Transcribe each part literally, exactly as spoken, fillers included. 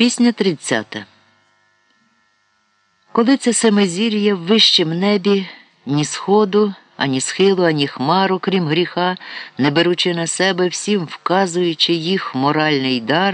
Пісня тридцята. Коли це семизір'я в вищім небі, ні сходу, ані схилу, ані хмару, крім гріха, не беручи на себе, всім вказуючи їх моральний дар,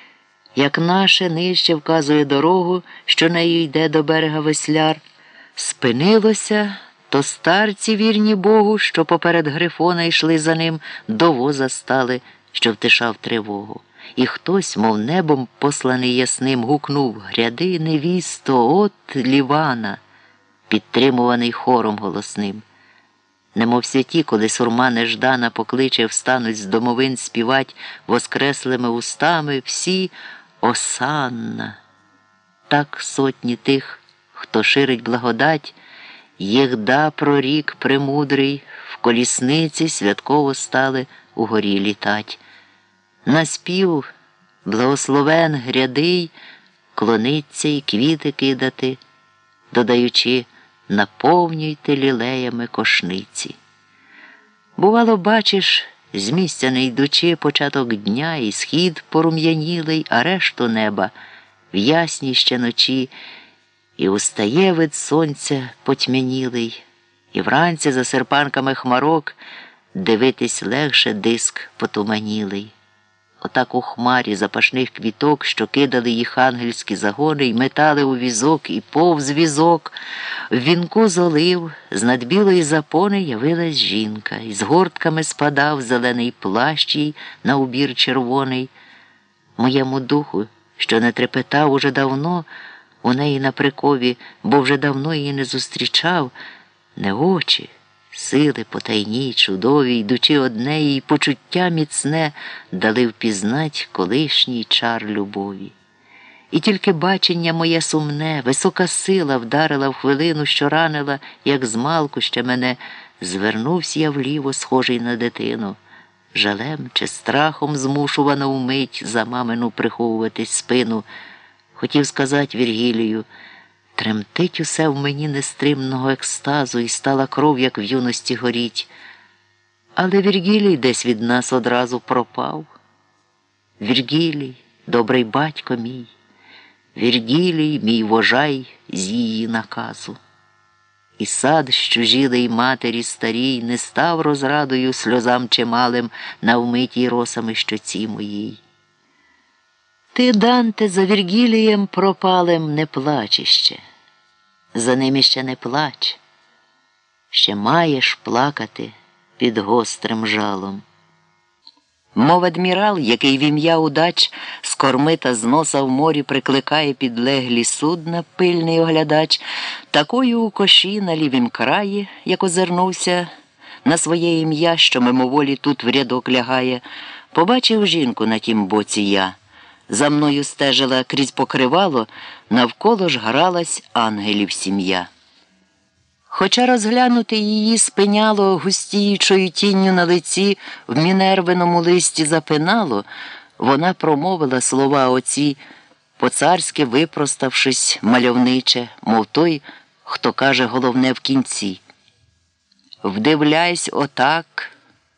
як наше нижче вказує дорогу, що нею йде до берега весляр, спинилося, то старці вірні Богу, що поперед Грифона йшли за ним, до воза стали, що втишав тривогу. І хтось, мов небом посланий ясним, гукнув: «Гряди, невісто, от Лівана», підтримуваний хором голосним. Немов святі, коли сурма неждана покличе, встануть з домовин співать воскреслими устами всі «Осанна». Так сотні тих, хто ширить благодать, єгда прорік премудрий, в колісниці святково стали угорі літать. На спів благословен грядий клониться і квіти кидати, додаючи: «Наповнюйте лілеями кошниці». Бувало, бачиш, з місця не йдучи, початок дня і схід порум'янілий, а решту неба в ясній ще ночі, і устає вид сонця потьмянілий, і вранці за серпанками хмарок дивитись легше диск потуманілий. Отак у хмарі запашних квіток, що кидали їх ангельські загони й метали у візок і повз візок, в вінку з олив з над білої запони явилась жінка, і з гортками спадав зелений плащ їй на убір червоний. Моєму духу, що не трепетав уже давно у неї на прикові, бо вже давно її не зустрічав, не очі, сили потайні й чудові, йдучи одне, їй почуття міцне дали впізнать колишній чар любові. І тільки бачення моє сумне, висока сила вдарила в хвилину, що ранила, як змалку ще мене, звернувся я вліво, схожий на дитину, жалем чи страхом змушувано вмить за мамину приховуватись спину. Хотів сказати Віргілію: тремтить усе в мені нестримного екстазу, і стала кров, як в юності горіть. Але Віргілій десь від нас одразу пропав. Віргілій, добрий батько мій, Віргілій, мій вожай з її наказу. І сад, що жілий матері старій, не став розрадою сльозам чималим на вмитій росами щоці моїй. Ти, Данте, за Віргілієм пропалим не плач іще. За ним іще не плач. Ще маєш плакати під гострим жалом. Мов адмірал, який в ім'я удач з корми та з носа в морі прикликає підлеглі судна пильний оглядач, такою у коші на лівім краї, як озирнувся на своє ім'я, що мимоволі тут в рядок лягає, побачив жінку на тім боці я. За мною стежила крізь покривало, навколо ж гралась ангелів сім'я. Хоча розглянути її спиняло густіючою тінню на лиці, в мінервиному листі запинало, вона промовила слова оці, по-царськи випроставшись мальовниче, мов той, хто каже головне в кінці. «Вдивляйсь отак,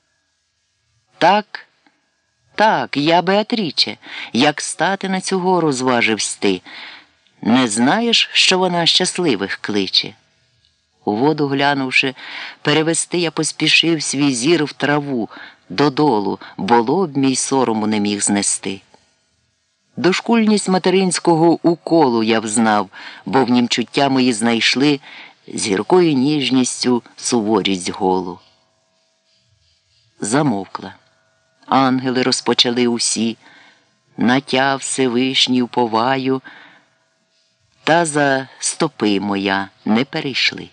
так, так, я Беатріче, як стати на цю гору зваживсь ти. Не знаєш, що вона щасливих кличе?» У воду глянувши, перевести я поспішив свій зір в траву, додолу, бо лоб мій сорому не міг знести. Дошкульність материнського уколу я взнав, бо в нім чуття мої знайшли з гіркою ніжністю суворість голу. Замовкла. Ангели розпочали усі, натяв Всевишній уповаю, та за стопи моя не перейшли.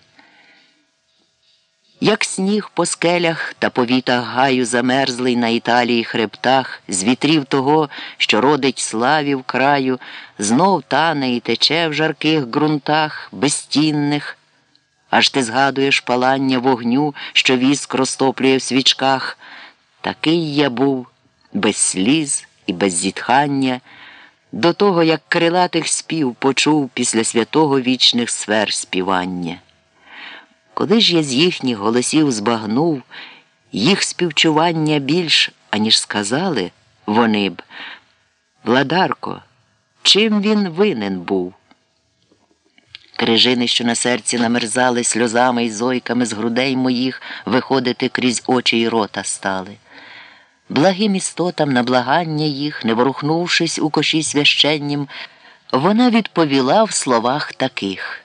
Як сніг по скелях та по вітах гаю замерзлий на Італії хребтах, з вітрів того, що родить славів краю, знов тане і тече в жарких ґрунтах безтінних, аж ти згадуєш палання вогню, що віск розтоплює в свічках. Такий я був, без сліз і без зітхання, до того, як крилатих спів почув після святого вічних сфер співання. Коли ж я з їхніх голосів збагнув, їх співчування більш, аніж сказали вони б: «Владарко, чим він винен був. Крижини, що на серці намерзали, сльозами й зойками з грудей моїх виходити крізь очі й рота стали. Благим істотам на благання їх, не ворухнувшись у коші священнім, вона відповіла в словах таких.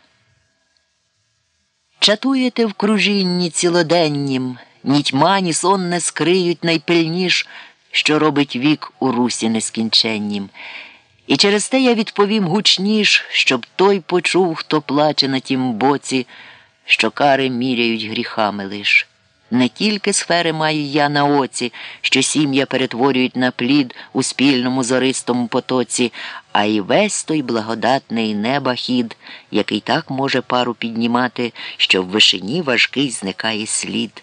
Чатуєте в кружінні цілоденнім, ні тьма, ні сон не скриють найпильніш, що робить вік у русі нескінченнім. І через те я відповім гучніш, щоб той почув, хто плаче на тім боці, що кари міряють гріхами лиш. Не тільки сфери маю я на оці, що сім'я перетворюють на плід у спільному зористому потоці, а й весь той благодатний неба хід, який так може пару піднімати, що в вишині важкий зникає слід.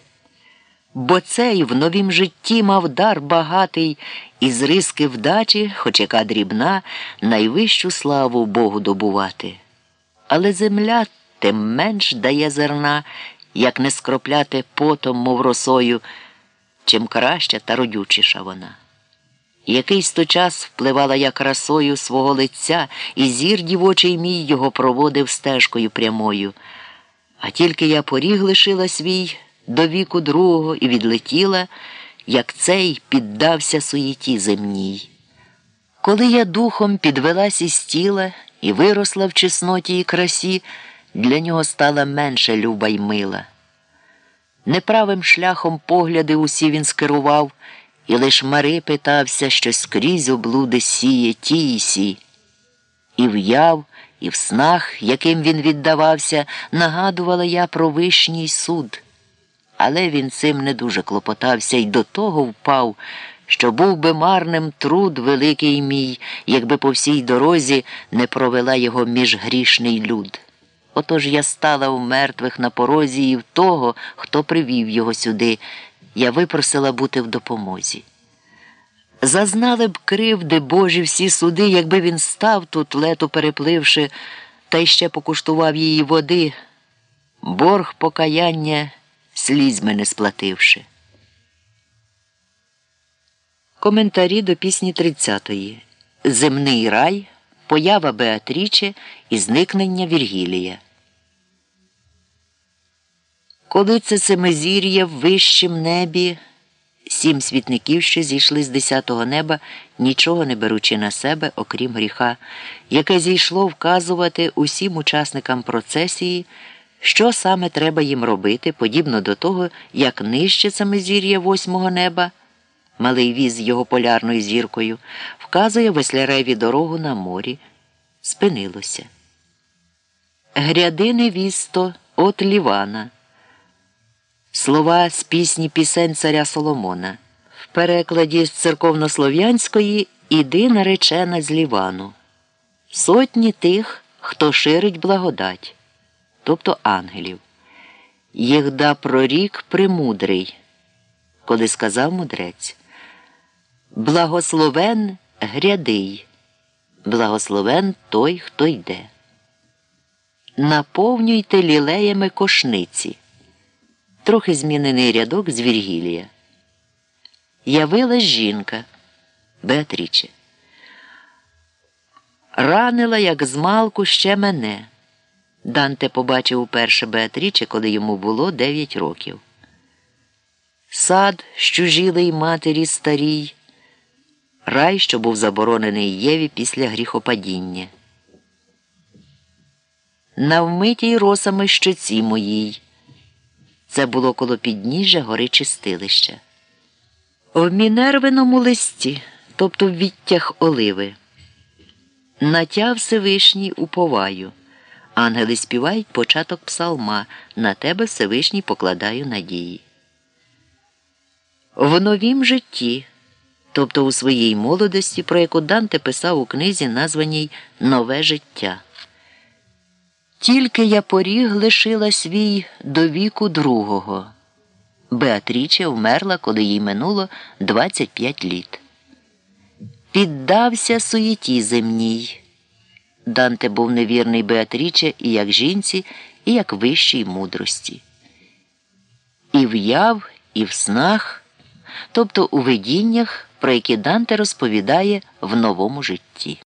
Бо цей в новім житті мав дар багатий, і з риски вдачі, хоч яка дрібна, найвищу славу Богу добувати. Але земля тим менш дає зерна, як не скропляти потом, мов росою, чим краща та родючіша вона. Якийсь то час впливала я красою свого лиця, і зір дівочий мій його проводив стежкою прямою. А тільки я поріг лишила свій до віку другого і відлетіла, як цей піддався суєті земній. Коли я духом підвелась із тіла і виросла в чесноті і красі, для нього стала менше люба й мила. Неправим шляхом погляди усі він скерував, і лиш Мари питався, що скрізь облуди сіє ті й сі. І в'яв, і в снах, яким він віддавався, нагадувала я про вишній суд. Але він цим не дуже клопотався й до того впав, що був би марним труд великий мій, якби по всій дорозі не провела його міжгрішний люд. Отож я стала в мертвих на порозі і в того, хто привів його сюди, я випросила бути в допомозі. Зазнали б кривди Божі всі суди, якби він став тут, лету перепливши, та й ще покуштував її води, борг покаяння слізьми не сплативши. Коментарі до пісні тридцятої. Земний рай, поява Беатріче і зникнення Віргілія. Коли це семизір'я в вищім небі, сім світників, що зійшли з десятого неба, нічого не беручи на себе, окрім гріха, яке зійшло вказувати усім учасникам процесії, що саме треба їм робити, подібно до того, як нижче семизір'я восьмого неба, малий віз його полярною зіркою, вказує весляреві дорогу на морі, спинилося. Гряди невісто от Лівана. Слова з пісні пісень царя Соломона. В перекладі з церковнослов'янської «Іди, наречена з Лівану». Сотні тих, хто ширить благодать, тобто ангелів. Їх да прорік премудрий, коли сказав мудрець. Благословен грядий, благословен той, хто йде. Наповнюйте лілеями кошниці. Трохи змінений рядок з Віргілія. Явилась жінка, Беатріче. Ранила, як змалку, ще мене. Данте побачив уперше Беатріче, коли йому було дев'ять років. Сад, щужілий матері старій, рай, що був заборонений Єві після гріхопадіння. На вмитій росами щоці моїй. Це було коло підніжжя гори Чистилища. В Мінервиному листі, тобто в відтяг оливи. Натяв Всевишній уповаю. Ангели співають початок псалма. На тебе, Всевишній, покладаю надії. В новім житті, тобто у своїй молодості, про яку Данте писав у книзі, названій «Нове життя». Тільки я поріг лишила свій до віку другого. Беатріче вмерла, коли їй минуло двадцять п'ять літ. Піддався суєті земній. Данте був невірний Беатріче і як жінці, і як вищій мудрості. І в'яв, і в снах, тобто у видіннях, про які Данте розповідає в новому житті.